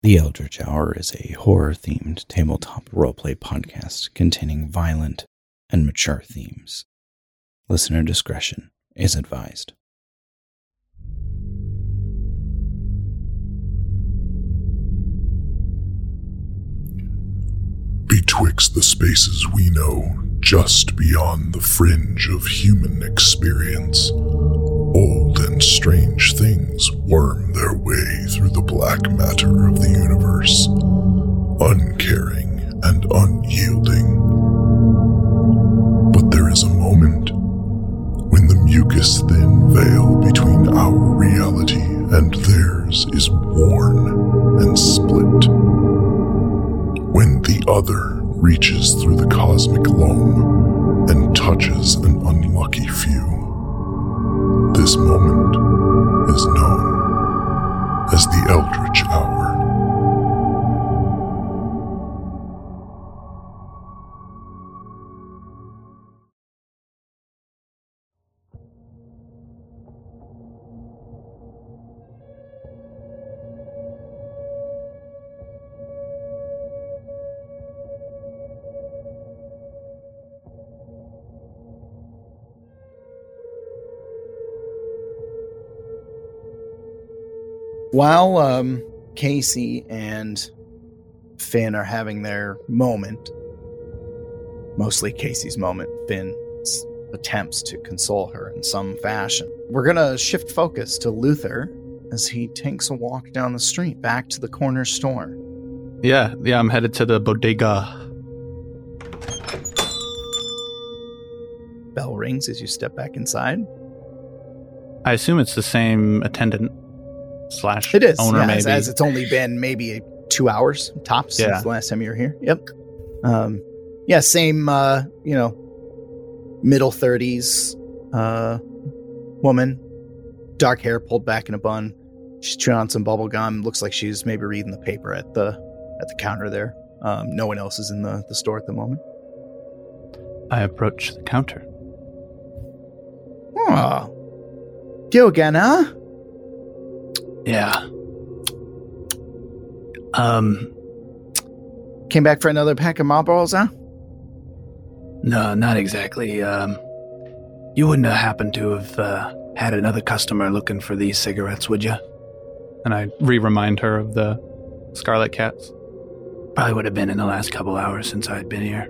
The Eldritch Hour is a horror-themed tabletop roleplay podcast containing violent and mature themes. Listener discretion is advised. Betwixt the spaces we know, just beyond the fringe of human experience, old and strange things worm their way through the black matter of the universe, uncaring and unyielding. But there is a moment when the mucus-thin veil between our reality and theirs is worn and split. When the other reaches through the cosmic loam and touches an unlucky few. This moment is known as the Eldritch Hour. While Casey and Finn are having their moment, mostly Casey's moment, Finn attempts to console her in some fashion. We're going to shift focus to Luther as he takes a walk down the street back to the corner store. Yeah, I'm headed to the bodega. Bell rings as you step back inside. I assume it's the same attendant slash it is, owner, yeah, maybe. as it's only been maybe 2 hours tops since the last time you were here. Yep. Same, middle 30s woman, dark hair pulled back in a bun. She's chewing on some bubble gum. Looks like she's maybe reading the paper at the counter there. No one else is in the store at the moment. I approach the counter. Oh, you again, huh? Yeah. Came back for another pack of Marlboros, huh? No, not exactly. You wouldn't have happened to have had another customer looking for these cigarettes, would you? And I remind her of the Scarlet Cats. Probably would have been in the last couple hours since I'd been here.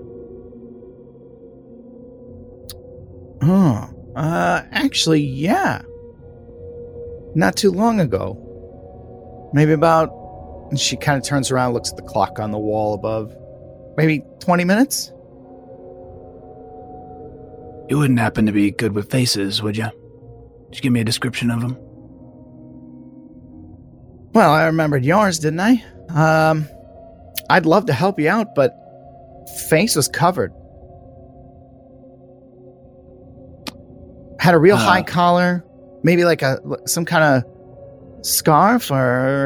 Oh, actually, yeah. Not too long ago. Maybe about... She kind of turns around, looks at the clock on the wall above. Maybe 20 minutes? You wouldn't happen to be good with faces, would you? Just give me a description of them. Well, I remembered yours, didn't I? I'd love to help you out, but face was covered. Had a real high collar, maybe like some kind of scarf or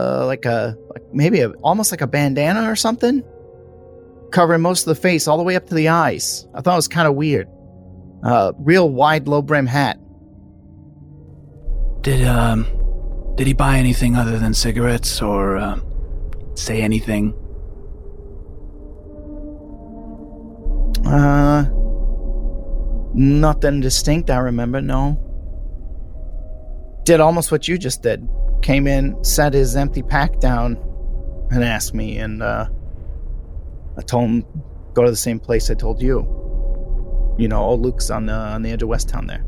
almost like a bandana or something, covering most of the face all the way up to the eyes. I thought it was kind of weird. Real wide, low brim hat. Did he buy anything other than cigarettes or say anything? Nothing distinct, I remember, no. Did almost what you just did. Came in, set his empty pack down, and asked me, and I told him, go to the same place I told you. You know, old Luke's on the edge of West Town there.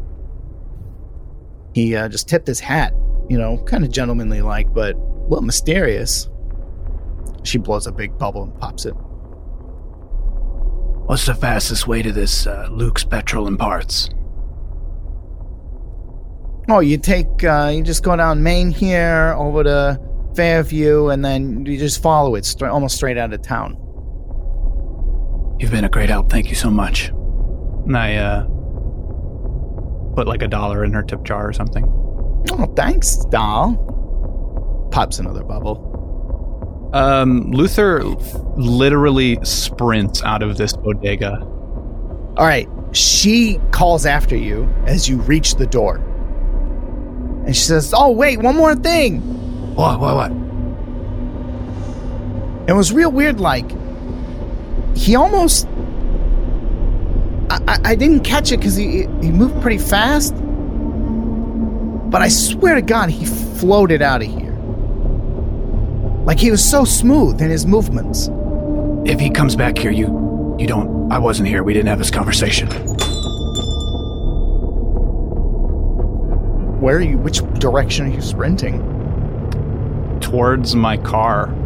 He just tipped his hat, kind of gentlemanly like, but a little mysterious. She blows a big bubble and pops it. What's the fastest way to this Luke's Petrol and Parts? Oh, you just go down Main here, over to Fairview, and then you just follow it almost straight out of town. You've been a great help. Thank you so much. And I put like $1 in her tip jar or something. Oh, thanks, doll. Pops another bubble. Luther literally sprints out of this bodega. All right. She calls after you as you reach the door. And she says, oh, wait, one more thing. What? It was real weird, like, he almost... I didn't catch it because he moved pretty fast, but I swear to God, he floated out of here. Like, he was so smooth in his movements. If he comes back here, you don't... I wasn't here. We didn't have this conversation. Where are you? Which direction are you sprinting? Towards my car.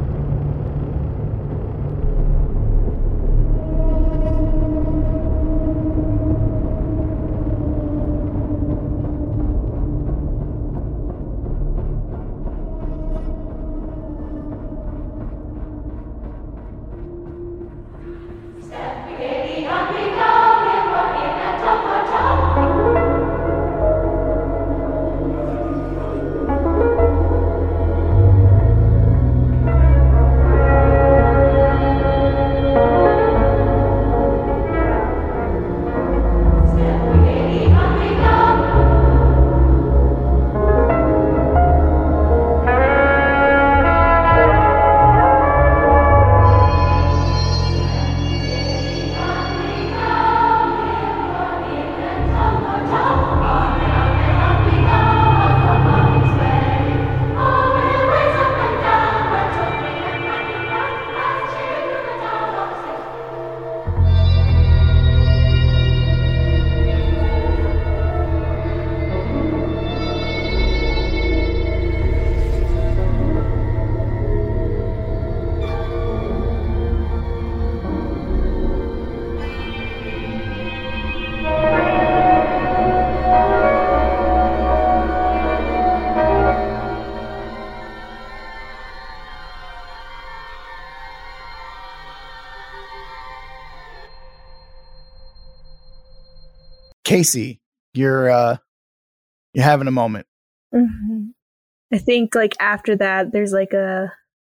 Casey, you're having a moment. Mm-hmm. I think like after that, there's like a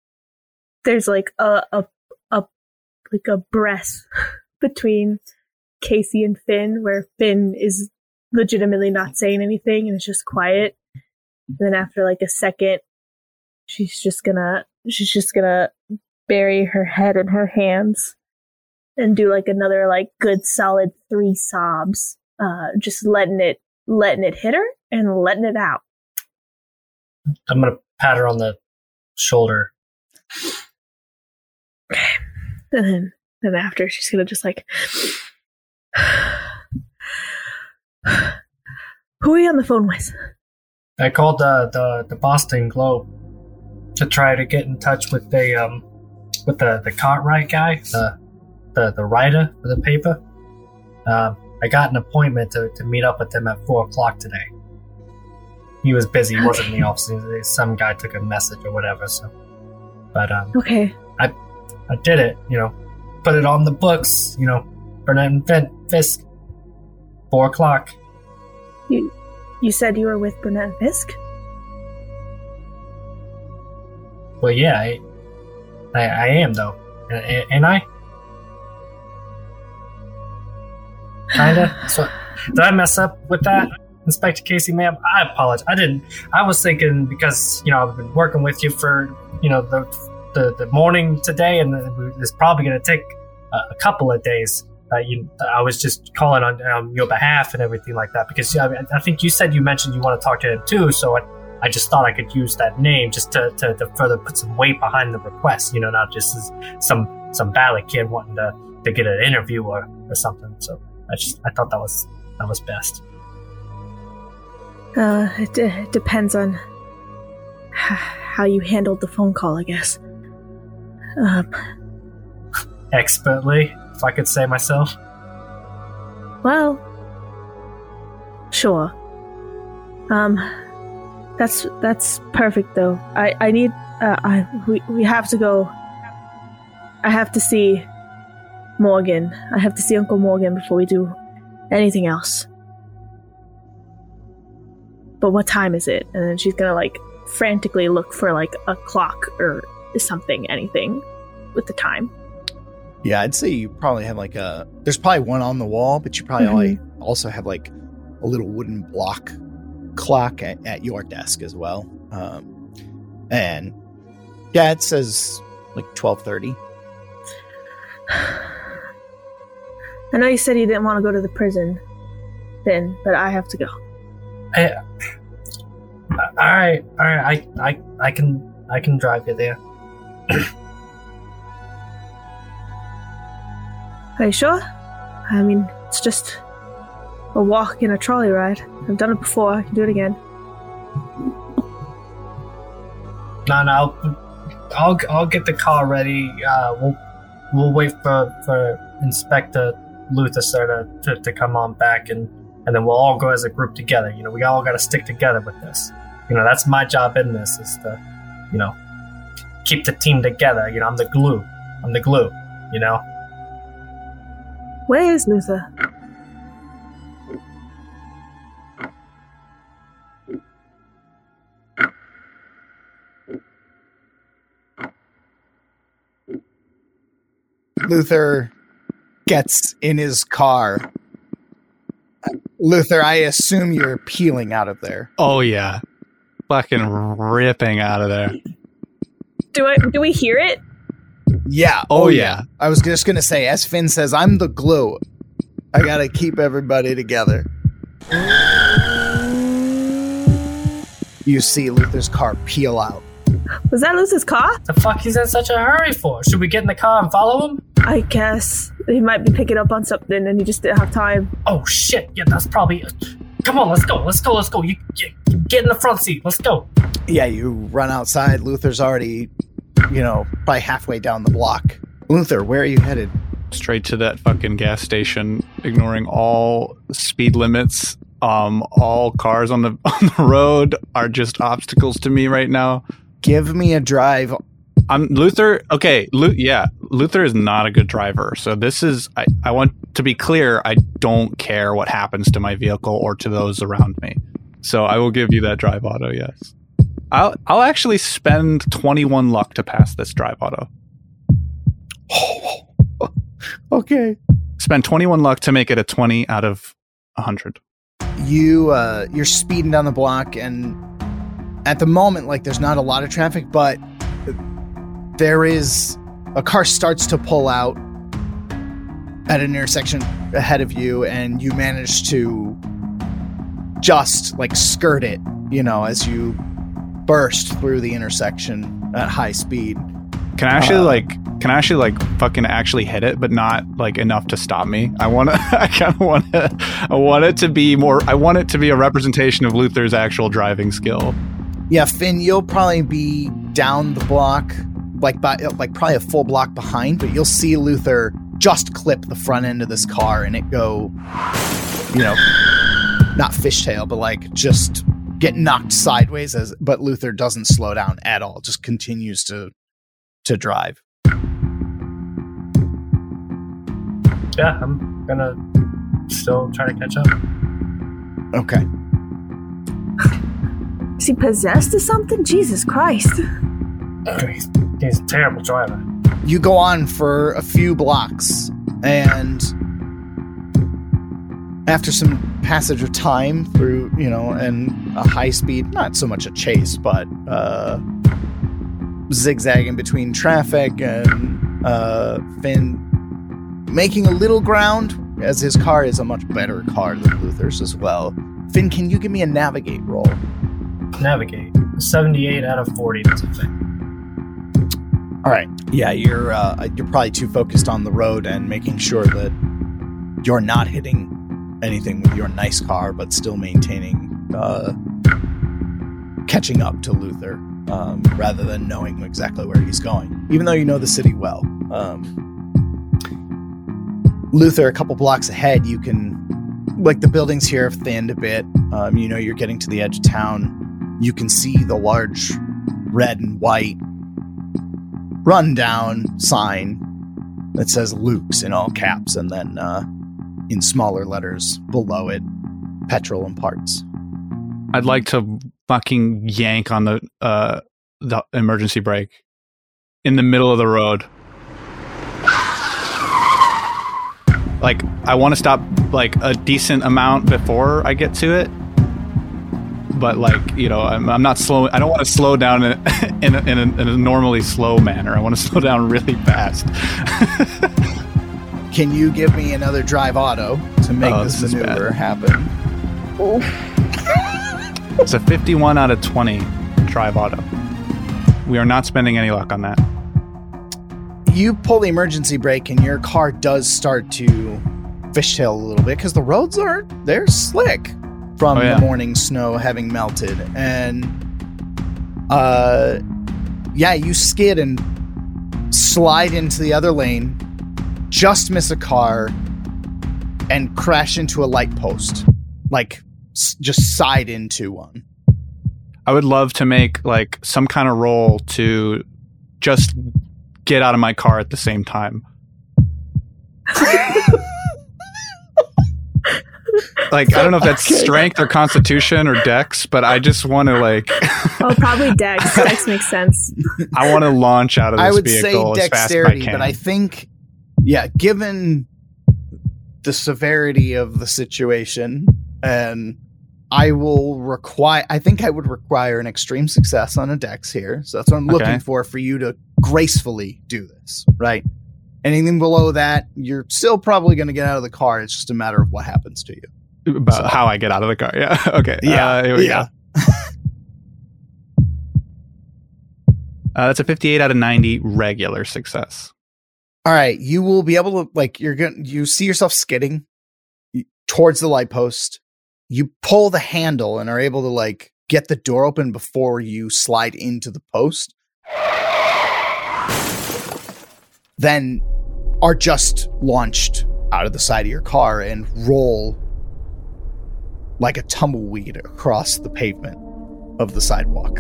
breath between Casey and Finn, where Finn is legitimately not saying anything and it's just quiet. And then after like a second, she's just gonna bury her head in her hands and do like another like good solid 3 sobs. Just letting it hit her and letting it out. I'm gonna pat her on the shoulder. And then after, she's gonna just like, who are you on the phone with? I called the Boston Globe to try to get in touch with the Cartwright guy, the writer for the paper. I got an appointment to meet up with him at 4:00 today. He was busy. He wasn't in the office. Some guy took a message or whatever. So, but okay. I did it. Put it on the books. Burnett and Fisk. 4:00. You said you were with Burnett and Fisk? Well, yeah, I am though, and I. Kinda. So, did I mess up with that, Inspector Casey, ma'am? I apologize. I was thinking because I've been working with you for the morning today, and it's probably going to take a couple of days. I was just calling on your behalf and everything like that because I think you said you mentioned you want to talk to him too. So I just thought I could use that name just to further put some weight behind the request. Not just as some valley kid wanting to get an interview or something. So. I thought that was best. It depends on how you handled the phone call, I guess. Expertly, if I could say myself. Well, sure. That's perfect though. I need we have to go. I have to see Morgan. I have to see Uncle Morgan before we do anything else. But what time is it? And then she's gonna like frantically look for like a clock or something, anything with the time. Yeah, I'd say you probably have like there's probably one on the wall, but you probably also have like a little wooden block clock at your desk as well. And yeah, it says like 12:30. I know you said you didn't want to go to the prison, Finn, but I have to go. All right. I can drive you there. Are you sure? I mean, it's just a walk and a trolley ride. I've done it before. I can do it again. No. I'll get the car ready. We'll wait for Inspector Luther sir to come on back, and then we'll all go as a group together. You know, we all got to stick together with this. You know, that's my job in this, is to, you know, keep the team together. You know, I'm the glue. You know. Where is Luther? Luther gets in his car. Luther, I assume you're peeling out of there. Oh, yeah. Fucking ripping out of there. Do we hear it? Yeah. Oh, yeah. I was just going to say, as Finn says, I'm the glue. I got to keep everybody together. You see Luther's car peel out. Was that Luther's car? The fuck he's in such a hurry for? Should we get in the car and follow him? I guess. He might be picking up on something and he just didn't have time. Oh, shit. Yeah, that's probably... Come on, let's go. You get in the front seat. Let's go. Yeah, you run outside. Luther's already, probably halfway down the block. Luther, where are you headed? Straight to that fucking gas station, ignoring all speed limits. All cars on the road are just obstacles to me right now. Give me a drive. Luther. Okay, Luther is not a good driver. So this is. I want to be clear. I don't care what happens to my vehicle or to those around me. So I will give you that drive auto. Yes, I'll actually spend 21 luck to pass this drive auto. Okay. Spend 21 luck to make it a 20 out of 100. You're speeding down the block, and at the moment, there's not a lot of traffic, but there is a car starts to pull out at an intersection ahead of you, and you manage to just skirt it, as you burst through the intersection at high speed. Can I actually fucking actually hit it, but not enough to stop me? I want it to be a representation of Luther's actual driving skill. Yeah, Finn, you'll probably be down the block, probably a full block behind, but you'll see Luther just clip the front end of this car and it go, not fishtail, but just get knocked sideways. But Luther doesn't slow down at all; just continues to drive. Yeah, I'm gonna still try to catch up. Okay. Is he possessed or something? Jesus Christ. He's a terrible driver. You go on for a few blocks, and after some passage of time through, and a high speed, not so much a chase, but zigzagging between traffic, and Finn making a little ground, as his car is a much better car than Luther's as well. Finn, can you give me a navigate roll? Navigate. 78 out of 40, that's a thing. All right. Yeah, you're probably too focused on the road and making sure that you're not hitting anything with your nice car, but still maintaining, catching up to Luther, rather than knowing exactly where he's going, even though you know the city well. Luther, a couple blocks ahead, you can, the buildings here have thinned a bit. You're getting to the edge of town. You can see the large red and white rundown sign that says Luke's in all caps, and then in smaller letters below it, petrol and parts. I'd like to fucking yank on the emergency brake in the middle of the road. I want to stop a decent amount before I get to it. but like, you know, I'm not slow. I don't want to slow down in a normally slow manner. I want to slow down really fast. Can you give me another drive auto to make this maneuver happen? It's a 51 out of 20 drive auto. We are not spending any luck on that. You pull the emergency brake and your car does start to fishtail a little bit because the roads they're slick from the morning snow having melted. And you skid and slide into the other lane, just miss a car, and crash into a light post. Like, just side into one. I would love to make like some kind of roll to just get out of my car at the same time. Like, I don't know if that's strength or constitution or dex, but I just want to like... probably dex. Dex makes sense. I want to launch out of this vehicle as fast as I can. But I think, given the severity of the situation, and I would require an extreme success on a dex here. So that's what I'm looking for you to gracefully do this, right? Anything below that, you're still probably going to get out of the car. It's just a matter of what happens to you. About how I get out of the car. Yeah. Okay. Here we go. That's a 58 out of 90 regular success. All right. You will be able to, you see yourself skidding towards the light post. You pull the handle and are able to get the door open before you slide into the post. Then are just launched out of the side of your car and roll like a tumbleweed across the pavement of the sidewalk.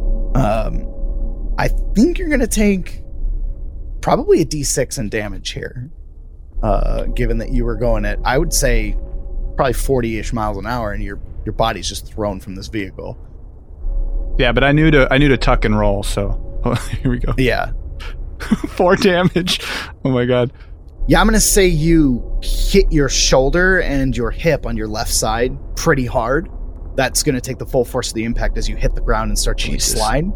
I think you're going to take probably a D6 in damage here, given that you were going at, I would say, probably 40-ish miles an hour, and your body's just thrown from this vehicle. Yeah, but I knew to tuck and roll, so here we go. Yeah. 4 damage. Oh my god. Yeah, I'm going to say you hit your shoulder and your hip on your left side pretty hard. That's going to take the full force of the impact as you hit the ground and start to slide.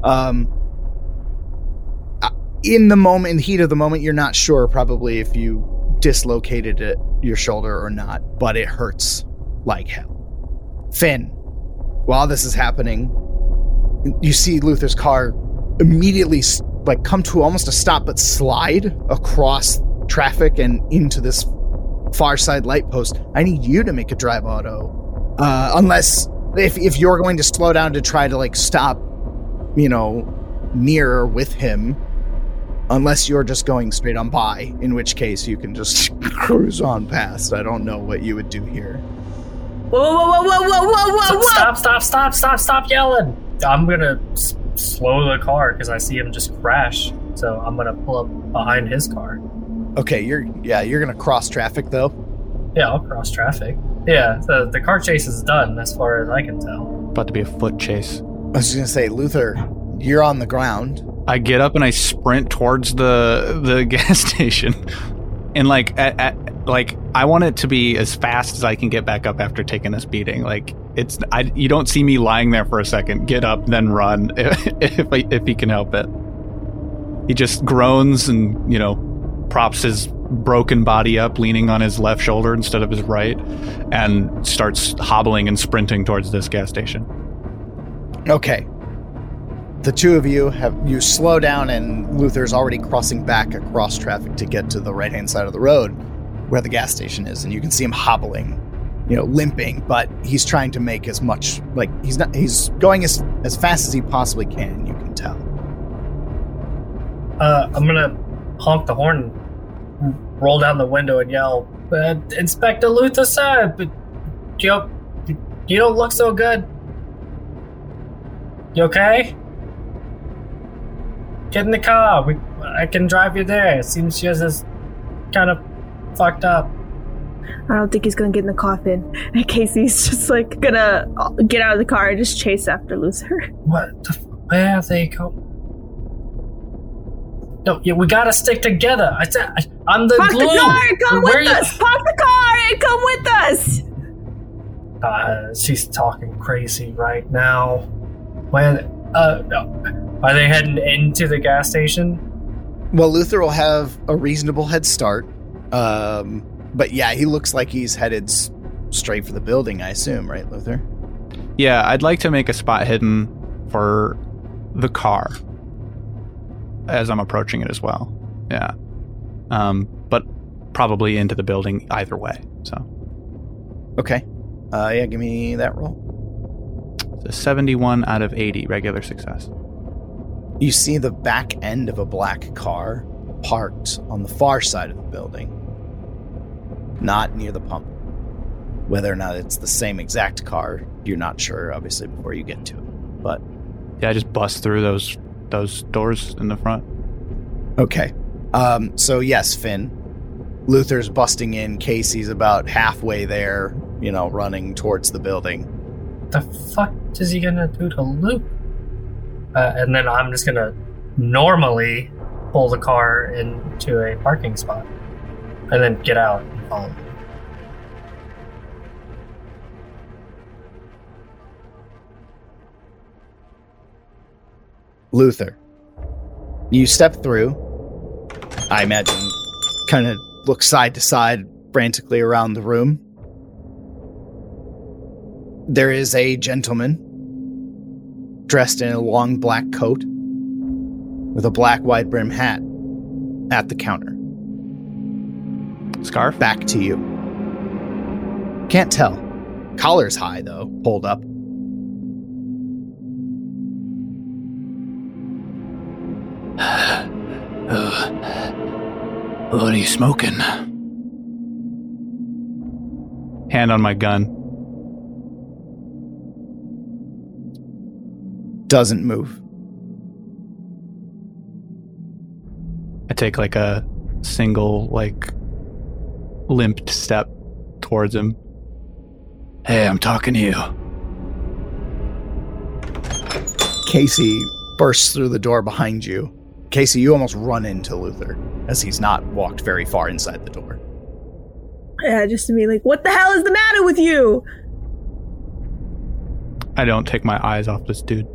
In the heat of the moment, you're not sure probably if you dislocated your shoulder or not, but it hurts like hell. Finn, while this is happening, you see Luther's car immediately come to almost a stop, but slide across traffic and into this far side light post. I need you to make a drive auto. Unless if you're going to slow down to try to stop, near with him, unless you're just going straight on by, in which case you can just cruise on past. I don't know what you would do here. Whoa. Stop yelling. I'm going to slow the car because I see him just crash. So I'm going to pull up behind his car. Okay, you're going to cross traffic though? Yeah, I'll cross traffic. Yeah, the car chase is done as far as I can tell. About to be a foot chase. I was just going to say, Luther, you're on the ground. I get up and I sprint towards the gas station. And I want it to be as fast as I can get back up after taking this beating. You don't see me lying there for a second. Get up, then run if he can help it. He just groans and, props his broken body up, leaning on his left shoulder instead of his right, and starts hobbling and sprinting towards this gas station. Okay. The two of you slow down, and Luther's already crossing back across traffic to get to the right-hand side of the road where the gas station is, and you can see him hobbling, limping, but he's trying to make as much, he's going as fast as he possibly can, you can tell. I'm gonna honk the horn, roll down the window and yell, Inspector Luther, sir, but you don't look so good. You okay? Get in the car. I can drive you there. It seems yours is kind of fucked up. I don't think he's gonna get in the coffin. And Casey's just gonna get out of the car and just chase after Luther. Where are they going? No, we gotta stick together. I'm the glue. Park the car and come with us. Park the car and come with us. She's talking crazy right now. When are they heading into the gas station? Well, Luther will have a reasonable head start. But yeah, he looks like he's headed straight for the building, I assume, right, Luther? Yeah, I'd like to make a spot hidden for the car as I'm approaching it as well. Yeah. But probably into the building either way, so. Okay. Yeah, give me that roll. It's a 71 out of 80, regular success. You see the back end of a black car parked on the far side of the building, not near the pump. Whether or not it's the same exact car, you're not sure, obviously, before you get to it. But yeah, I just bust through those doors in the front. Okay. So yes, Finn. Luther's busting in. Casey's about halfway there, running towards the building. The fuck is he gonna do to Luke? And then I'm just gonna normally pull the car into a parking spot and then get out and follow him. Luther, you step through. I imagine kind of look side to side frantically around the room. There is a gentleman dressed in a long black coat with a black wide brim hat at the counter. Scarf? Back to you. Can't tell. Collar's high, though, pulled up. What are you smoking? Hand on my gun. Doesn't move. I take like a single, limped step towards him. Hey, I'm talking to you. Casey bursts through the door behind you. Casey, you almost run into Luther as he's not walked very far inside the door. Yeah, just to be like, what the hell is the matter with you? I don't take my eyes off this dude.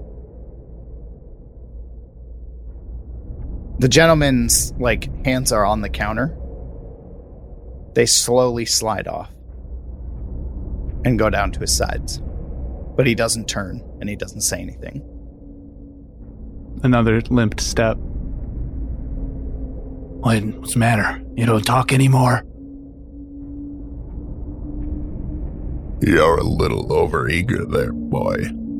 The gentleman's, hands are on the counter. They slowly slide off and go down to his sides. But he doesn't turn, and he doesn't say anything. Another limped step. What's the matter? You don't talk anymore? You're a little overeager there, boy.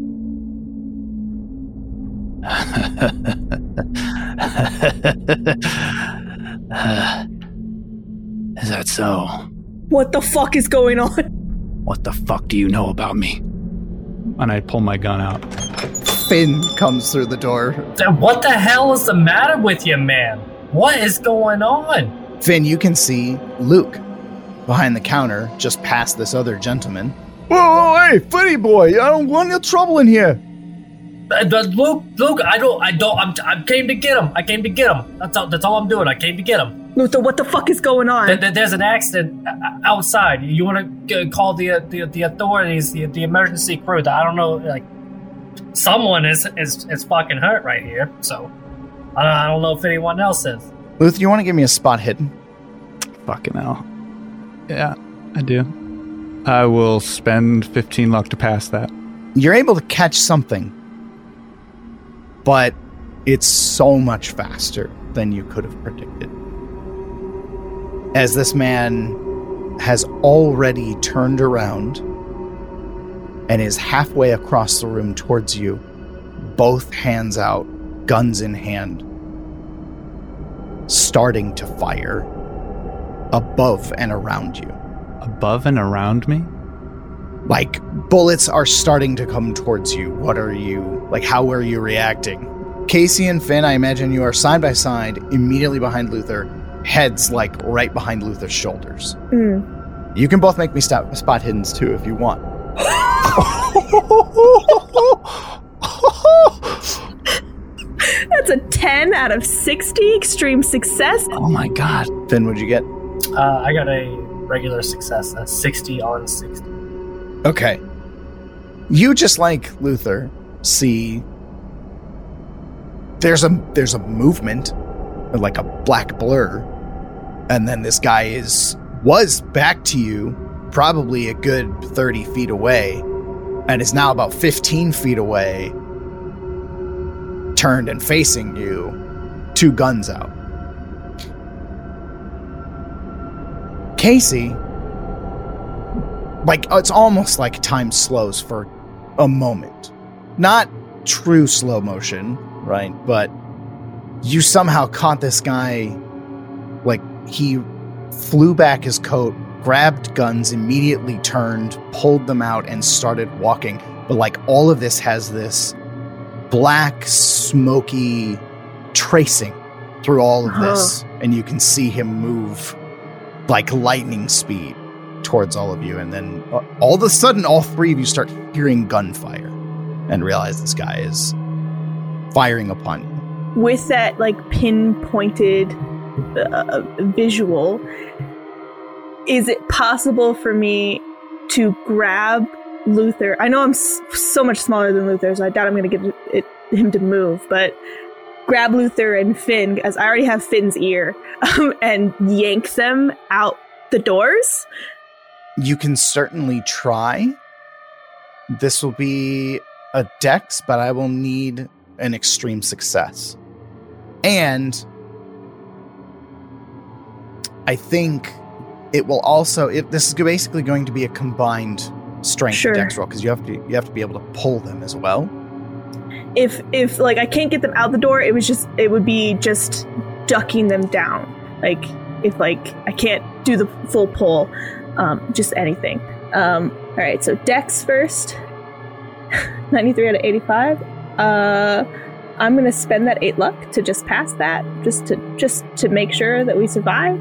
Is that so? What the fuck is going on? What the fuck do you know about me? And I pull my gun out. Finn comes through the door. What the hell is the matter with you, man? What is going on? Finn, you can see Luke behind the counter, just past this other gentleman. Whoa, hey, Finny boy, I don't want no trouble in here. Luke, I came to get him. I came to get him. That's all I'm doing. I came to get him. Luther, what the fuck is going on? There's an accident outside. You want to call the authorities, the emergency crew? I don't know, someone is fucking hurt right here. So I don't know if anyone else is. Luther, you want to give me a spot hidden? Fucking hell. Yeah, I do. I will spend 15 luck to pass that. You're able to catch something, but it's so much faster than you could have predicted. As this man has already turned around and is halfway across the room towards you, both hands out, guns in hand, starting to fire above and around you. Above and around me? Bullets are starting to come towards you. What are you, how are you reacting? Casey and Finn, I imagine you are side by side, immediately behind Luther, heads right behind Luther's shoulders. Mm. You can both make me spot hiddens too if you want. That's a 10 out of 60, extreme success. Oh my god. Finn, what'd you get? I got a regular success, a 60 on 60. Okay. You, just like Luther, see there's a movement, like a black blur, and then this guy was back to you, probably a good 30 feet away, and is now about 15 feet away, turned and facing you, 2 guns out. Casey, like, it's almost like time slows for a moment. Not true slow motion, right? But you somehow caught this guy, like, he flew back his coat, grabbed guns, immediately turned, pulled them out, and started walking. But, like, all of this has this black, smoky tracing through all of this. And you can see him move like lightning speed towards all of you. And then all of a sudden, all 3 of you start hearing gunfire and realize this guy is firing upon you. With that, like, pinpointed visual, is it possible for me to grab Luther? I know I'm so much smaller than Luther, so I doubt I'm going to get him to move, but grab Luther and Finn, as I already have Finn's ear, and yank them out the doors? You can certainly try. This will be a dex, but I will need an extreme success. And I think it will also, this is basically going to be a combined strength dex roll, because you have to be able to pull them as well. If like I can't get them out the door, it would be just ducking them down. Like, if like I can't do the full pull, just anything. All right, so dex first. 93 out of 85. I'm gonna spend that 8 luck to just pass that, just to make sure that we survive.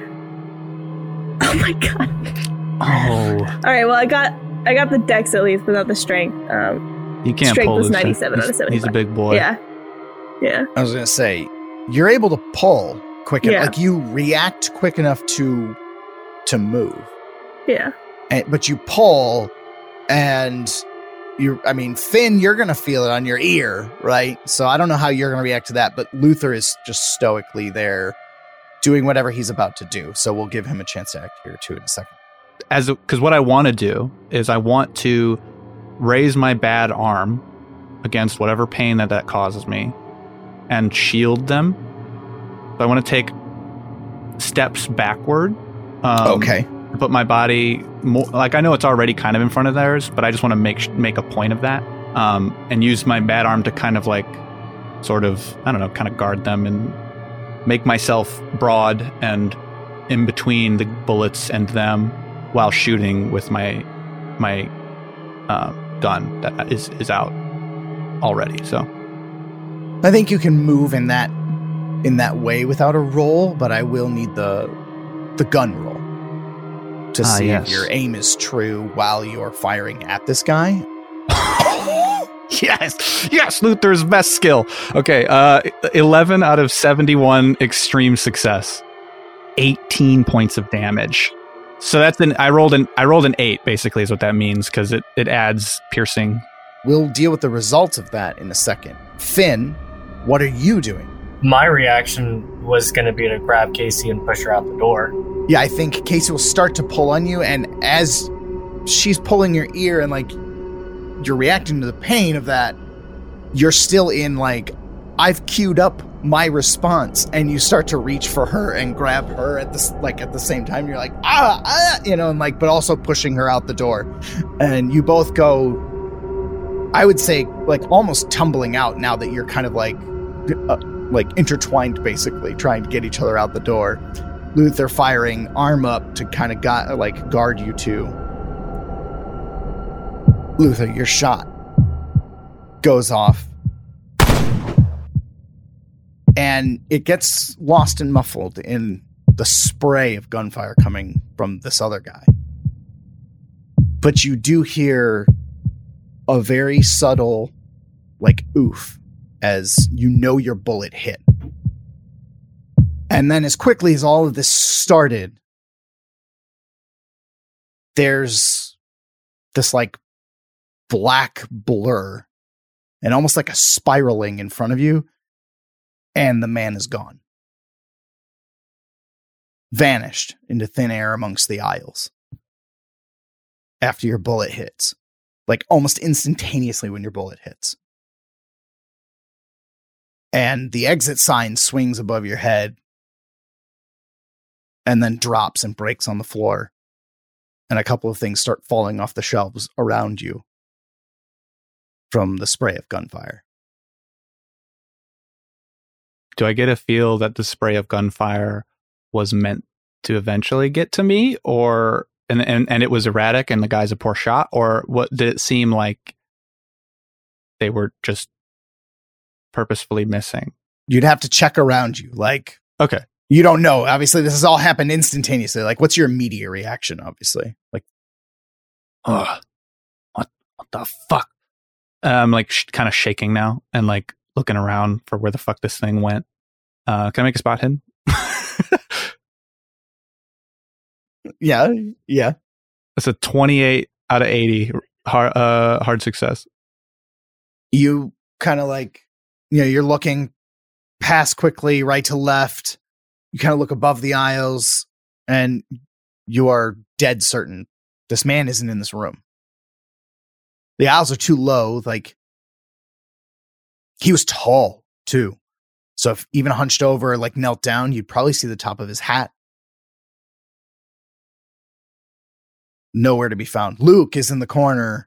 Oh my god. Oh. All right. Well, I got the dex at least, but not the strength. You can't strength pull was Luther. 97 out of 75. He's a big boy. Yeah. I was gonna say, you're able to pull quick enough, like you react quick enough to move. Yeah. But you pull, and Finn, you're gonna feel it on your ear, right? So I don't know how you're gonna react to that, but Luther is just stoically there, doing whatever he's about to do. So we'll give him a chance to act here too in a second. Because what I want to do is I want to raise my bad arm against whatever pain that causes me and shield them. So I want to take steps backward. Okay. Put my body more, like, I know it's already kind of in front of theirs, but I just want to make a point of that, and use my bad arm to kind of like, sort of, I don't know, kind of guard them and make myself broad and in between the bullets and them while shooting with my gun that is out already. So I think you can move in that way without a roll, but I will need the gun roll to see if your aim is true while you're firing at this guy. Yes, Luther's best skill. Okay, 11 out of 71 extreme success. 18 points of damage. So that's I rolled an 8, basically, is what that means, because it adds piercing. We'll deal with the results of that in a second. Finn, what are you doing? My reaction was going to be to grab Casey and push her out the door. Yeah, I think Casey will start to pull on you, and as she's pulling your ear and, like, you're reacting to the pain of that, you're still in, like, I've queued up my response, and you start to reach for her and grab her at the same time. You're like, and like, but also pushing her out the door. And you both go, I would say, like, almost tumbling out now that you're kind of like intertwined, basically, trying to get each other out the door. Luther firing arm up to kind of guard you two. Luther, your shot goes off, and it gets lost and muffled in the spray of gunfire coming from this other guy. But you do hear a very subtle, like, oof, as you know your bullet hit. And then as quickly as all of this started, there's this like black blur and almost like a spiraling in front of you, and the man is gone. Vanished into thin air amongst the aisles after your bullet hits. Like almost instantaneously when your bullet hits. And the exit sign swings above your head and then drops and breaks on the floor. And a couple of things start falling off the shelves around you from the spray of gunfire. Do I get a feel that the spray of gunfire was meant to eventually get to me, or and it was erratic and the guy's a poor shot, or what did it seem like they were just purposefully missing? You'd have to check around you. Like, okay. You don't know. Obviously, this has all happened instantaneously. Like, what's your immediate reaction, obviously? Like, what the fuck? I'm like kind of shaking now and like looking around for where the fuck this thing went. Can I make a spot hidden? Yeah. It's a 28 out of 80 hard success. You kind of like, you're looking past quickly, right to left. You kind of look above the aisles, and you are dead certain this man isn't in this room. The aisles are too low. Like, he was tall too. So if even hunched over, like knelt down, you'd probably see the top of his hat. Nowhere to be found. Luke is in the corner,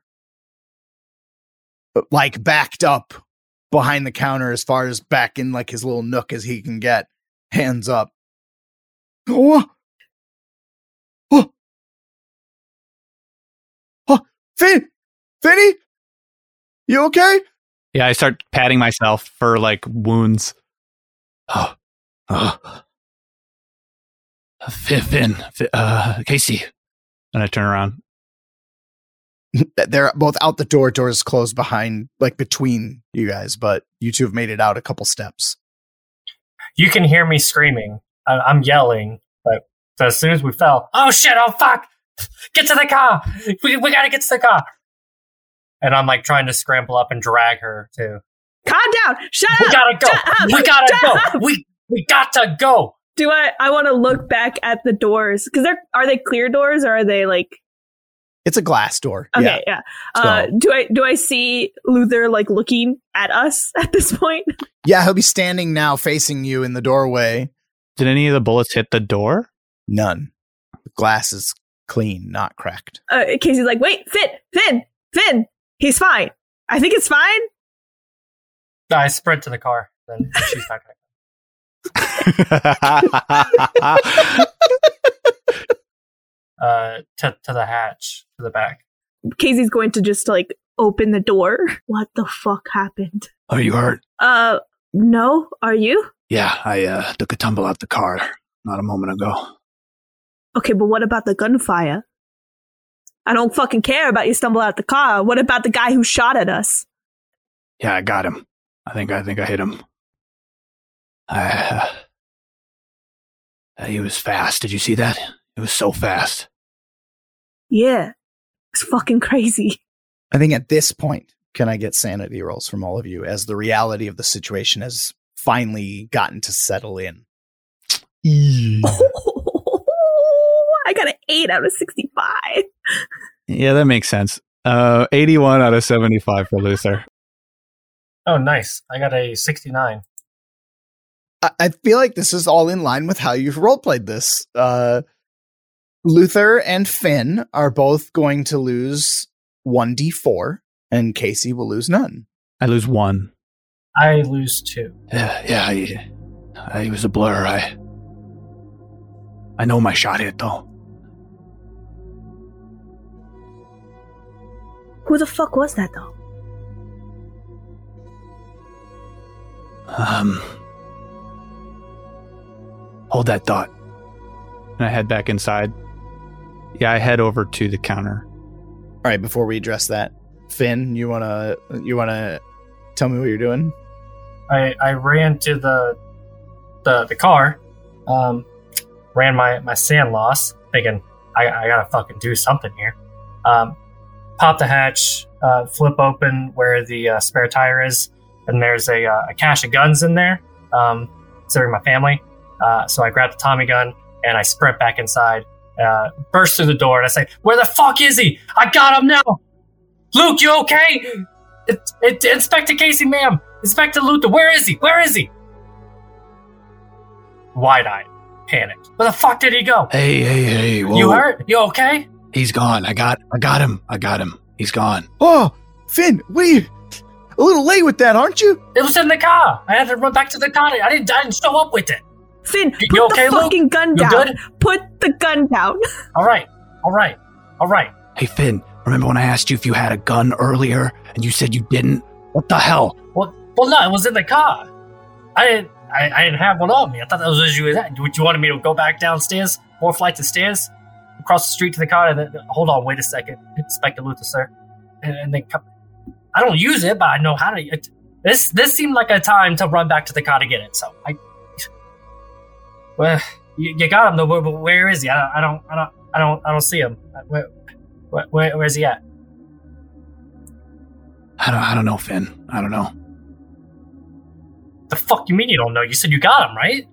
like backed up behind the counter as far as back in like his little nook as he can get. Hands up. Oh, Finny? You okay? Yeah, I start patting myself for like wounds. Finn, Casey. And I turn around. They're both out the door. Doors closed behind, like between you guys, but you two have made it out a couple steps. You can hear me screaming. I'm yelling, but as soon as we fell, oh shit, oh fuck! Get to the car! We gotta get to the car! And I'm like trying to scramble up and drag her too. Calm down! Shut up! We gotta go! We gotta go! We got to go! Do I want to look back at the doors? Because are they clear doors or are they like? It's a glass door. Okay, yeah. Do I see Luther like looking at us at this point? Yeah, he'll be standing now facing you in the doorway. Did any of the bullets hit the door? None. The glass is clean, not cracked. Casey's like, wait, Finn, he's fine. I think it's fine. I sprint to the car. Then she's not gonna. To the hatch, to the back. Casey's going to just like open the door. What the fuck happened? Are you hurt? No. Are you? Yeah, I took a tumble out the car not a moment ago. Okay, but what about the gunfire? I don't fucking care about you stumble out the car. What about the guy who shot at us? Yeah, I got him. I think I hit him. He was fast. Did you see that? It was so fast. Yeah. It's fucking crazy. I think at this point, can I get sanity rolls from all of you as the reality of the situation has finally gotten to settle in? I got an 8 out of 65. Yeah, that makes sense. 81 out of 75 for Luther. Oh, nice. I got a 69. I feel like this is all in line with how you've roleplayed this. Luther and Finn are both going to lose 1d4, and Casey will lose none. I lose 1. I lose 2. Yeah, he was a blur. I know my shot hit, though. Who the fuck was that, though? Hold that thought. And I head back inside. Yeah, I head over to the counter. All right, before we address that, Finn, you wanna tell me what you're doing? I ran to the car, ran my sand loss, thinking I gotta fucking do something here. pop the hatch, flip open where the spare tire is, and there's a cache of guns in there, considering my family. So I grab the Tommy gun and I sprint back inside, burst through the door, and I say, "Where the fuck is he? I got him now! Luke, you okay? Inspector Casey, ma'am! Inspector Luther, where is he? Where is he?" Wide-eyed, panicked. Where the fuck did he go? Hey, whoa. You hurt? You okay? He's gone. I got him. He's gone. Oh, Finn, what are you? A little late with that, aren't you? It was in the car. I had to run back to the car. I didn't show up with it. Finn, put You okay, the fucking Luke? gun You down. good? Put the gun down. All right. Hey, Finn, remember when I asked you if you had a gun earlier and you said you didn't? What the hell? Well, no, it was in the car. I didn't have one on me. I thought that was what you had. You wanted me to go back downstairs, 4 flights of stairs, across the street to the car, and then, hold on, wait a second, Inspector Luther, sir. And then come. I don't use it, but I know how to. This seemed like a time to run back to the car to get it. So well, you got him though. Where is he? I don't see him. Where's he at? I don't know, Finn. I don't know. The fuck you mean you don't know? You said you got him, right?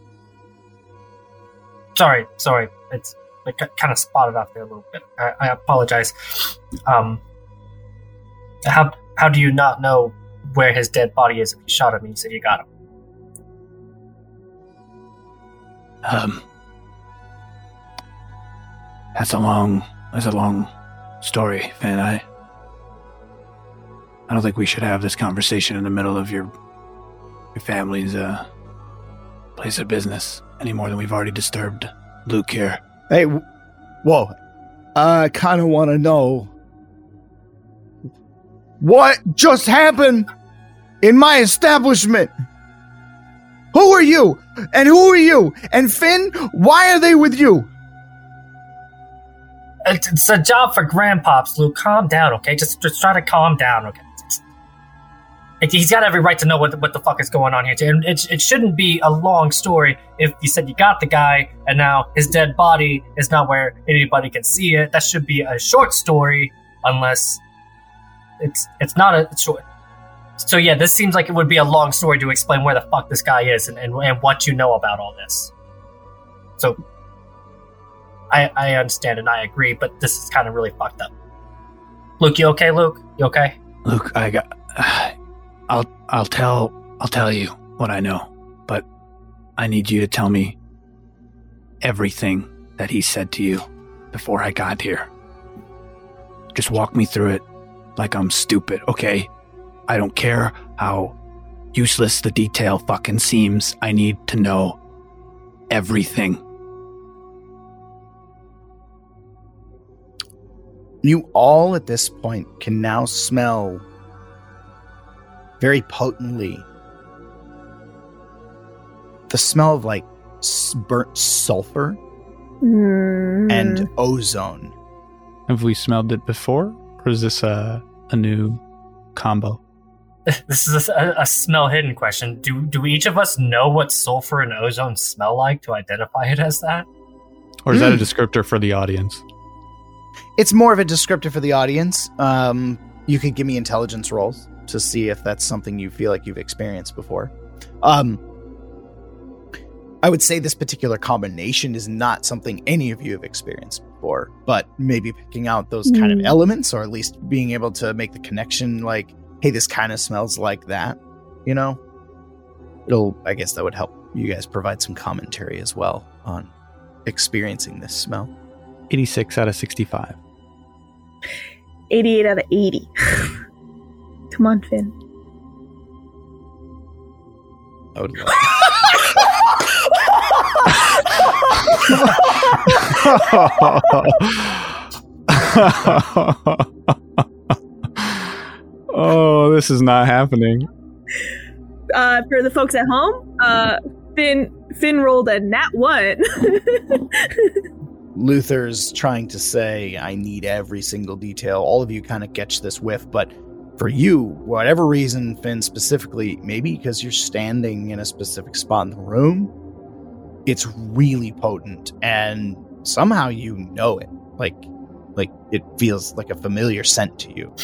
Sorry. It's kind of spotted off there a little bit. I apologize. How do you not know where his dead body is if you shot him and you said you got him? That's a long story, Finn. I don't think we should have this conversation in the middle of your family's place of business any more than we've already disturbed Luke here. Hey, whoa. I kind of want to know what just happened in my establishment. Who are you? And who are you? And Finn, why are they with you? It's a job for grandpops, Luke. Calm down, okay? Just try to calm down, okay? He's got every right to know what the fuck is going on here, too. And it shouldn't be a long story if you said you got the guy, and now his dead body is not where anybody can see it. That should be a short story, unless it's not a short. So yeah, this seems like it would be a long story to explain where the fuck this guy is and what you know about all this. So I understand and I agree, but this is kind of really fucked up. Luke, you okay, Luke? You okay? Luke, I'll tell you what I know, but I need you to tell me everything that he said to you before I got here. Just walk me through it like I'm stupid, okay? I don't care how useless the detail fucking seems. I need to know everything. You all at this point can now smell very potently the smell of like burnt sulfur and ozone. Have we smelled it before, or is this a new combo? This is a smell hidden question. Do each of us know what sulfur and ozone smell like to identify it as that? Or is that a descriptor for the audience? It's more of a descriptor for the audience. You could give me intelligence rolls to see if that's something you feel like you've experienced before. I would say this particular combination is not something any of you have experienced before, but maybe picking out those kind of elements, or at least being able to make the connection like, hey, this kind of smells like that, you know? I guess that would help you guys provide some commentary as well on experiencing this smell. 86 out of 65. 88 out of 80. Come on, Finn. I would love Oh, this is not happening. For the folks at home, Finn rolled a nat 1. Luther's trying to say, I need every single detail. All of you kind of catch this whiff, but for you, whatever reason, Finn specifically, maybe because you're standing in a specific spot in the room, it's really potent, and somehow you know it. Like like it feels like a familiar scent to you.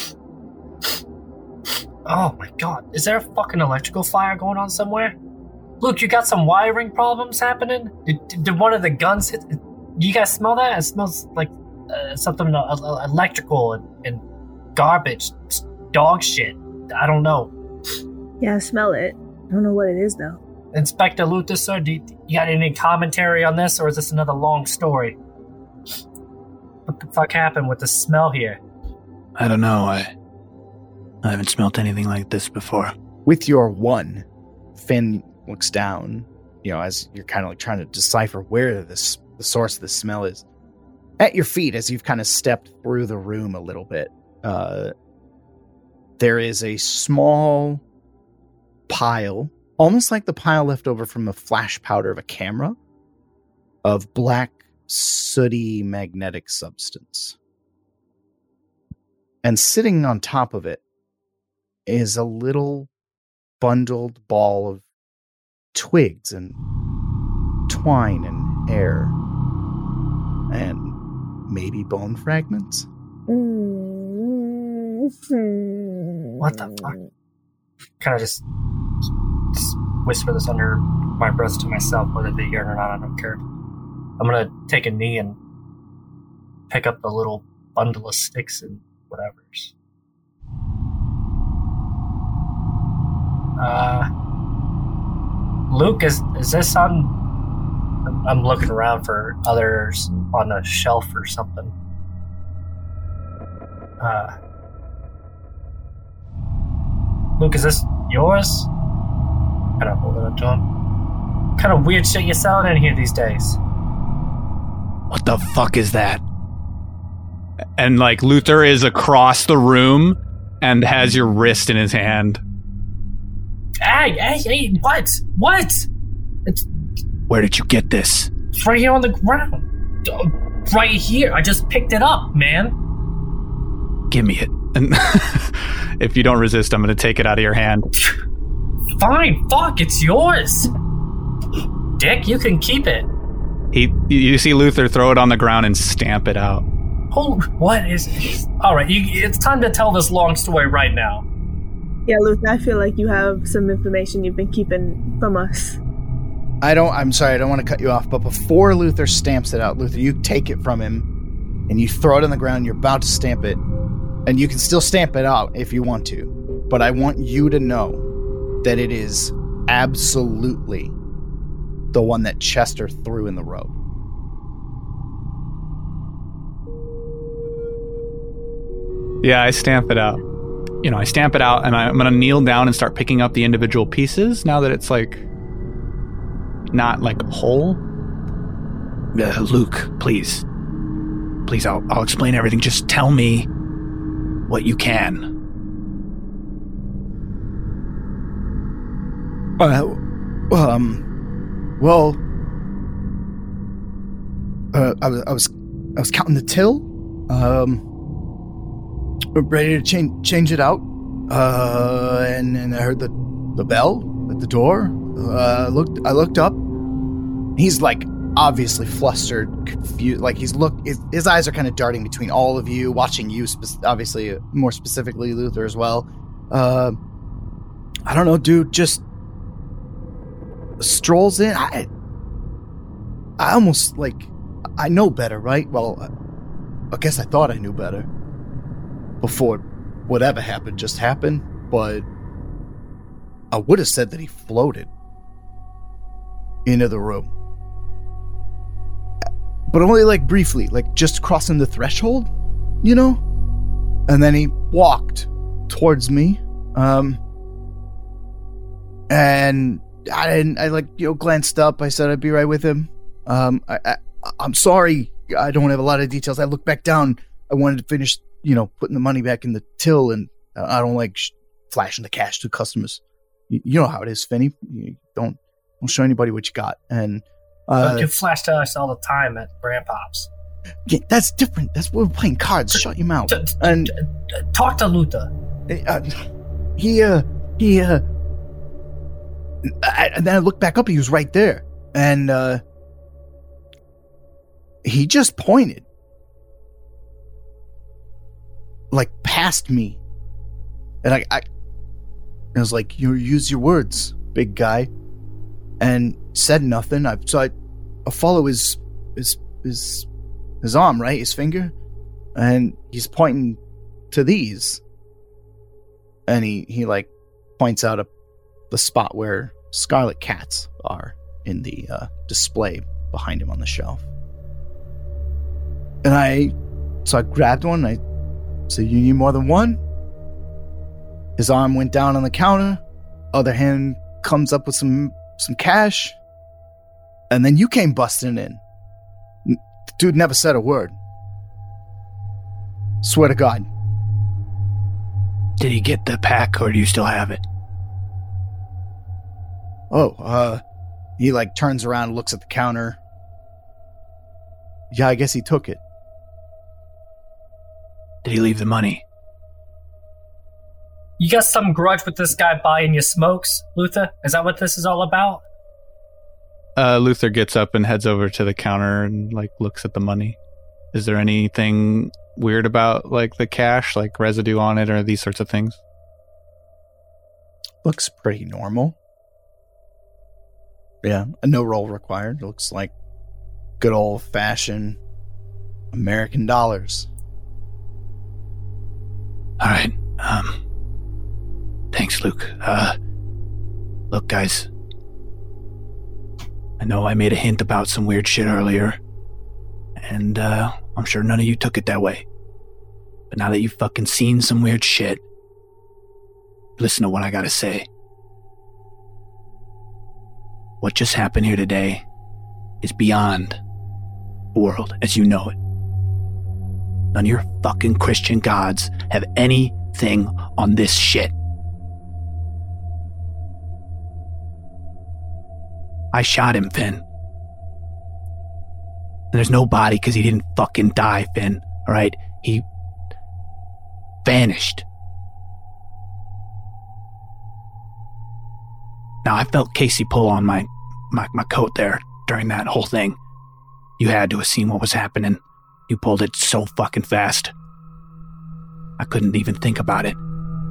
Oh my god, is there a fucking electrical fire going on somewhere? Luke, you got some wiring problems happening? Did one of the guns hit? Do you guys smell that? It smells like something electrical and garbage, dog shit. I don't know. Yeah, I smell it. I don't know what it is, though. Inspector Luther, sir, you got any commentary on this, or is this another long story? What the fuck happened with the smell here? I don't know. I haven't smelt anything like this before. With your one, Finn looks down, as you're kind of like trying to decipher where the source of the smell is. At your feet, as you've kind of stepped through the room a little bit, there is a small pile, almost like the pile left over from the flash powder of a camera, of black, sooty magnetic substance. And sitting on top of it is a little bundled ball of twigs and twine and hair and maybe bone fragments. What the fuck? Kind of just whisper this under my breath to myself, whether they hear it or not, I don't care. I'm gonna take a knee and pick up the little bundle of sticks and whatever's. Luke, is this on? I'm looking around for others on a shelf or something. Luke, is this yours? Kind of hold it up to him. Kind of weird shit you're selling in here these days. What the fuck is that? And like Luther is across the room and has your wrist in his hand. Hey, what? What? Where did you get this? It's right here on the ground. Right here. I just picked it up, man. Give me it. And if you don't resist, I'm going to take it out of your hand. Fine, fuck, it's yours. Dick, you can keep it. You see Luther throw it on the ground and stamp it out. Oh, what is... Alright, it's time to tell this long story right now. Yeah, Luther, I feel like you have some information you've been keeping from us. I'm sorry, I don't want to cut you off, but before Luther stamps it out, Luther, you take it from him and you throw it on the ground, you're about to stamp it, and you can still stamp it out if you want to, but I want you to know that it is absolutely the one that Chester threw in the road. Yeah, I stamp it out. I stamp it out, and I'm going to kneel down and start picking up the individual pieces now that it's like not like whole. Luke, please, I'll explain everything. Just tell me what you can. I was counting the till, ready to change it out, and I heard the bell at the door. I looked up. He's like obviously flustered, confused. Like his eyes are kind of darting between all of you, watching you, obviously more specifically Luther as well. I don't know, dude. Just strolls in. I almost I know better, right? Well, I guess I thought I knew better before whatever happened just happened, but I would have said that he floated into the room. But only briefly, just crossing the threshold, And then he walked towards me. And I glanced up. I said I'd be right with him. I'm sorry, I don't have a lot of details. I looked back down. I wanted to finish, putting the money back in the till, and I don't like flashing the cash to customers. You know how it is, Finny. You don't show anybody what you got. And you flash to us all the time at Grandpa's. Yeah, that's different. That's what we're playing cards. Shut your mouth. And talk to Luther. And then I looked back up. He was right there, and he just pointed. like past me. And I was like, you use your words, big guy. And said nothing. I follow his arm, right? His finger. And he's pointing to these. And he like points out the spot where Scarlet Cats are in the display behind him on the shelf. And I grabbed one. I said, you need more than one? His arm went down on the counter. Other hand comes up with some cash. And then you came busting in. Dude never said a word. Swear to God. Did he get the pack, or do you still have it? He like turns around and looks at the counter. Yeah, I guess he took it. Did he leave the money? You got some grudge with this guy buying your smokes, Luther? Is that what this is all about? Luther gets up and heads over to the counter and like looks at the money. Is there anything weird about like the cash, like residue on it or these sorts of things? Looks pretty normal. Yeah, no roll required. Looks like good old-fashioned American dollars. All right. Thanks, Luke. Look, guys. I know I made a hint about some weird shit earlier, and I'm sure none of you took it that way. But now that you've fucking seen some weird shit, listen to what I gotta say. What just happened here today is beyond the world as you know it. None of your fucking Christian gods have anything on this shit. I shot him, Finn. And there's no body because he didn't fucking die, Finn. Alright? He vanished. Now, I felt Casey pull on my coat there during that whole thing. You had to have seen what was happening. You pulled it so fucking fast. I couldn't even think about it.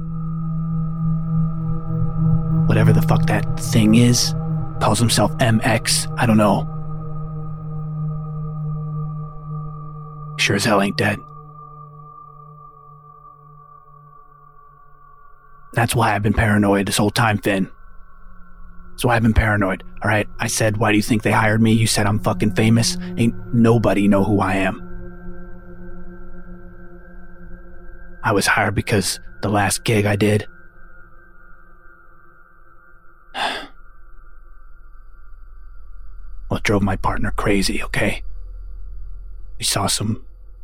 Whatever the fuck that thing is, calls himself MX, I don't know. Sure as hell ain't dead. That's why I've been paranoid this whole time, Finn. That's why I've been paranoid, alright? I said, why do you think they hired me? You said I'm fucking famous. Ain't nobody know who I am. I was hired because the last gig I did. Well, it drove my partner crazy, okay? We saw some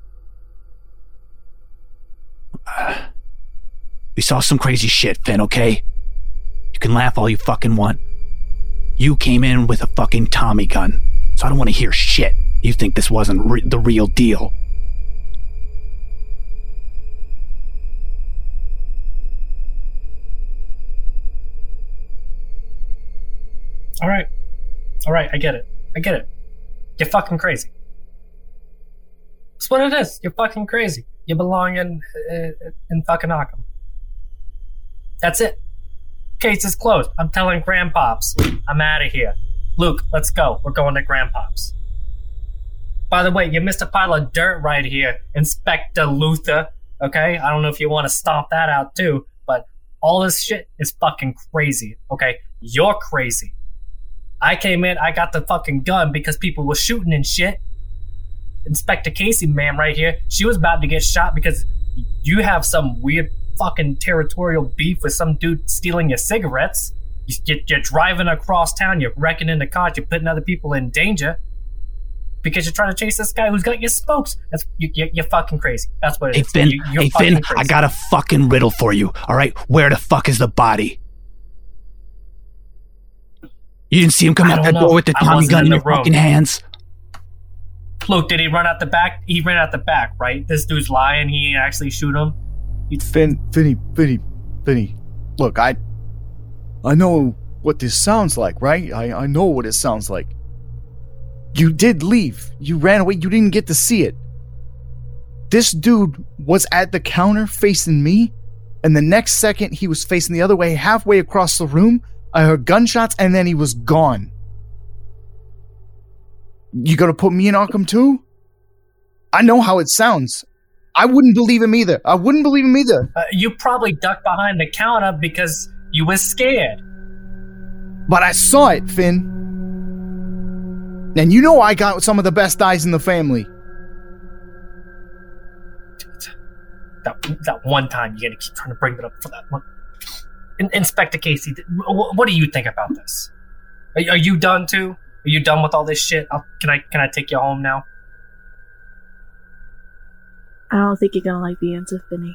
crazy shit, Finn, okay? You can laugh all you fucking want. You came in with a fucking Tommy gun, so I don't want to hear shit. You think this wasn't the real deal. All right, I get it. You're fucking crazy. That's what it is. You're fucking crazy. You belong in fucking Arkham. That's it. Case is closed. I'm telling Grandpops. I'm out of here. Luke, let's go. We're going to Grandpops. By the way, you missed a pile of dirt right here, Inspector Luther. Okay? I don't know if you want to stomp that out too, but all this shit is fucking crazy. Okay? You're crazy. I came in, I got the fucking gun because people were shooting and shit. Inspector Casey, ma'am, right here, she was about to get shot because you have some weird fucking territorial beef with some dude stealing your cigarettes. You're driving across town, you're wrecking into cars, you're putting other people in danger because you're trying to chase this guy who's got your spokes. That's you're fucking crazy. That's what it is. Finn, you're Finn, crazy. I got a fucking riddle for you, alright? Where the fuck is the body? You didn't see him come out that door with the Tommy gun in your fucking hands? Luke, did he run out the back? He ran out the back, right? This dude's lying. He actually shoot him. Finny. Look, I know what this sounds like, right? I know what it sounds like. You did leave. You ran away. You didn't get to see it. this dude was at the counter facing me, and the next second he was facing the other way, halfway across the room. I heard gunshots, and then he was gone. You gonna put me in Arkham too? I know how it sounds. I wouldn't believe him either. You probably ducked behind the counter because you were scared. But I saw it, Finn. And you know I got some of the best eyes in the family. That one time, you're gonna keep trying to bring it up for that one. Inspector Casey, what do you think about this? Are you done too? Are you done with all this shit? Can I take you home now? I don't think you're gonna like the answer, Finny.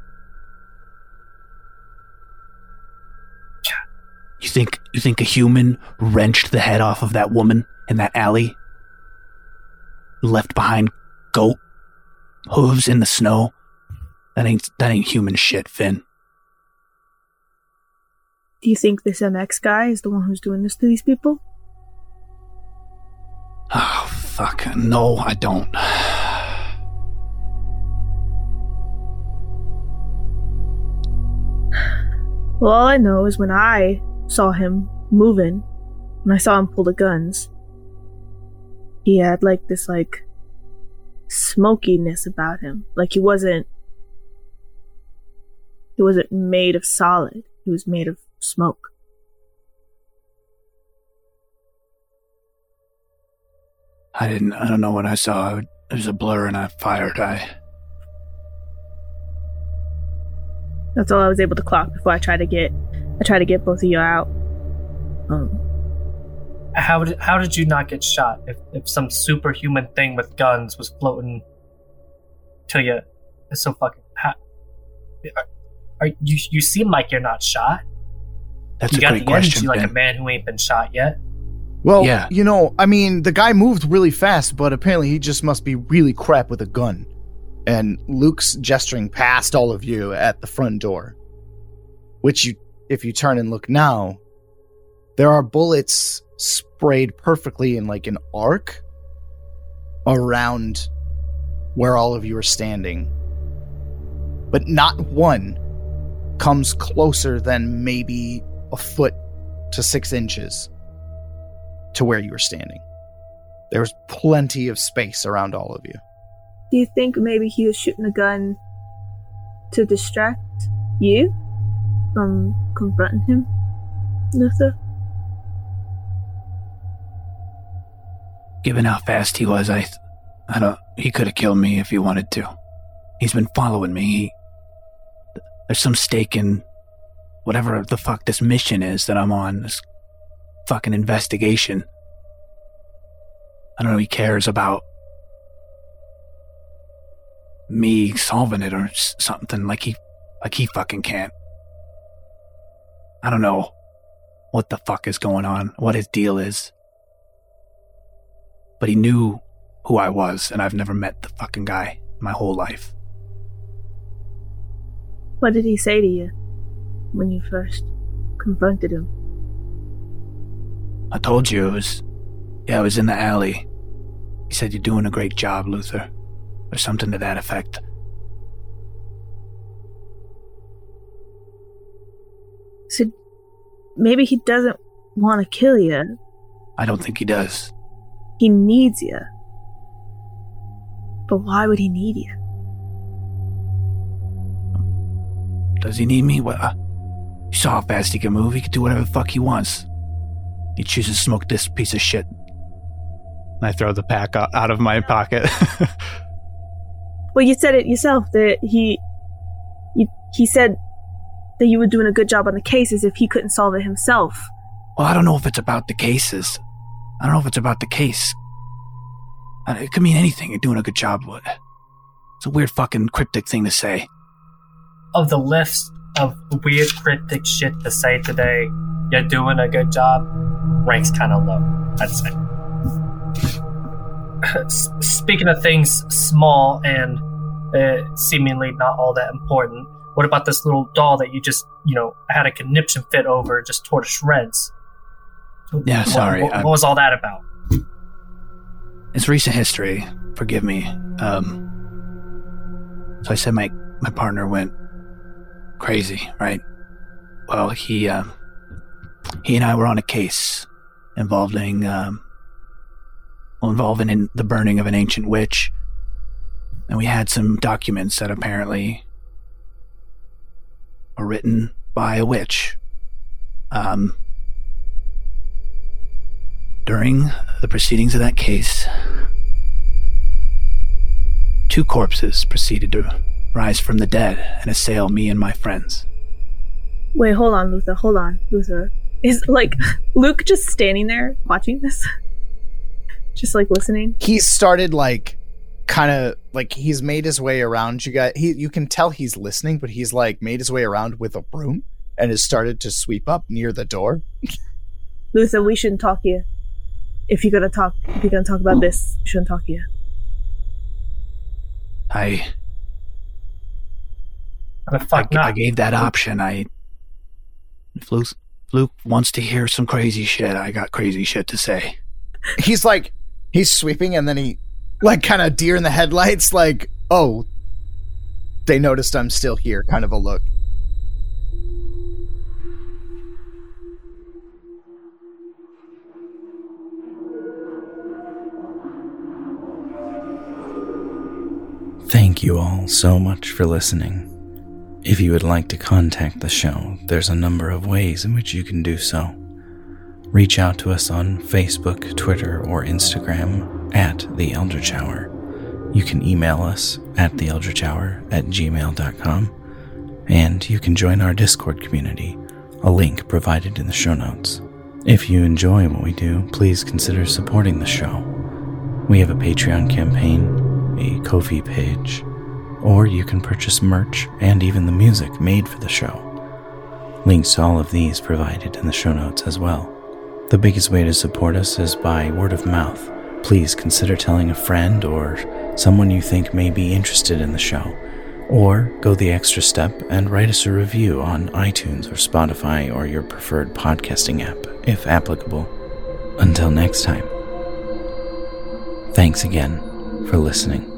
You think a human wrenched the head off of that woman in that alley? Left behind goat hooves in the snow? That ain't human shit, Finn. Do you think this MX guy is the one who's doing this to these people? Oh, fuck. No, I don't. Well, all I know is when I saw him moving, when I saw him pull the guns, he had this smokiness about him. Like he wasn't made of solid. He was made of smoke. I don't know what I saw. It was a blur and I fired. That's all I was able to clock before I tried to get both of you out. How did you not get shot if some superhuman thing with guns was floating to you? It's so fucking. You seem like you're not shot. That's you a got great the energy question, like Ben. a man who ain't been shot yet. Well, Yeah. the guy moved really fast, but apparently he just must be really crap with a gun. And Luke's gesturing past all of you at the front door. Which, if you turn and look now, there are bullets sprayed perfectly in an arc around where all of you are standing. But not one comes closer than maybe a foot to 6 inches to where you are standing. There's plenty of space around all of you. Do you think maybe he was shooting a gun to distract you from confronting him, Luther? Given how fast he was, he could have killed me if he wanted to. He's been following me. There's some stake in whatever the fuck this mission is that I'm on, this fucking investigation. I don't know, he cares about me solving it or something like he fucking can't. I don't know what the fuck is going on, what his deal is. But he knew who I was, and I've never met the fucking guy my whole life. What did he say to you when you first confronted him? I told you I was in the alley. He said, "You're doing a great job, Luther," or something to that effect. So maybe he doesn't want to kill you. I don't think he does. He needs you. But why would he need you? Does he need me? What? You saw how fast he can move. He can do whatever the fuck he wants. He chooses to smoke this piece of shit. I throw the pack out of my pocket. Well, you said it yourself that he said that you were doing a good job on the cases if he couldn't solve it himself. Well, I don't know if it's about the cases. I don't know if it's about the case. It could mean anything. You're doing a good job. It's a weird fucking cryptic thing to say. Of the list of weird cryptic shit to say today, you're doing a good job, ranks kind of low, I'd say. Speaking of things small and seemingly not all that important, what about this little doll that you just, had a conniption fit over, just tore to shreds? Yeah, sorry. What was all that about? It's recent history. Forgive me. So I said my partner went crazy, right? Well, he and I were on a case involving in the burning of an ancient witch. And we had some documents that apparently were written by a witch. During the proceedings of that case, 2 corpses proceeded to rise from the dead and assail me and my friends. Wait, hold on, Luther. Hold on, Luther. Is, like, Luke just standing there watching this? Just, like, listening? He started, like, kind of, like, he's made his way around you guys. You can tell he's listening, but he's, like, made his way around with a broom and has started to sweep up near the door. Luther, we shouldn't talk here. If you're gonna talk about this, we shouldn't talk here. I not? gave that option. If Luke wants to hear some crazy shit, I got crazy shit to say. He's sweeping and then he, like, kind of deer in the headlights, like, oh, they noticed I'm still here, kind of a look. Thank you all so much for listening. If you would like to contact the show, there's a number of ways in which you can do so. Reach out to us on Facebook, Twitter, or Instagram at The Eldritch Hour. You can email us at theeldritchhour@gmail.com, and you can join our Discord community, a link provided in the show notes. If you enjoy what we do, please consider supporting the show. We have a Patreon campaign, a Ko-fi page, or you can purchase merch and even the music made for the show. Links to all of these provided in the show notes as well. The biggest way to support us is by word of mouth. Please consider telling a friend or someone you think may be interested in the show, or go the extra step and write us a review on iTunes or Spotify or your preferred podcasting app, if applicable. Until next time, thanks again for listening.